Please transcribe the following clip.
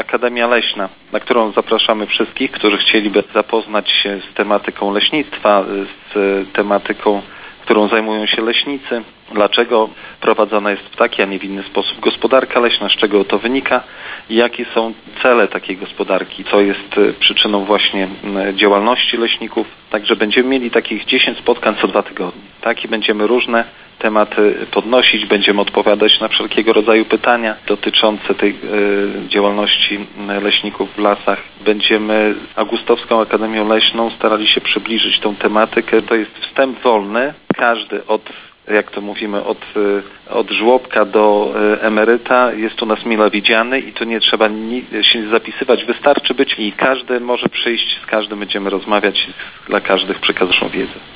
Akademia Leśna, na którą zapraszamy wszystkich, którzy chcieliby zapoznać się z tematyką leśnictwa, z tematyką, którą zajmują się leśnicy, dlaczego prowadzona jest w taki, a nie w inny sposób gospodarka leśna, z czego to wynika i jakie są cele takiej gospodarki, co jest przyczyną właśnie działalności leśników. Także będziemy mieli takich 10 spotkań co 2 tygodnie. Tak, i będziemy różne tematy podnosić, będziemy odpowiadać na wszelkiego rodzaju pytania dotyczące tej działalności leśników w lasach. Będziemy Augustowską Akademią Leśną starali się przybliżyć tą tematykę. To jest wstęp wolny. Każdy jak to mówimy, od żłobka do emeryta jest u nas mile widziany i tu nie trzeba się zapisywać, wystarczy być i każdy może przyjść, z każdym będziemy rozmawiać, dla każdych przekazać wiedzę.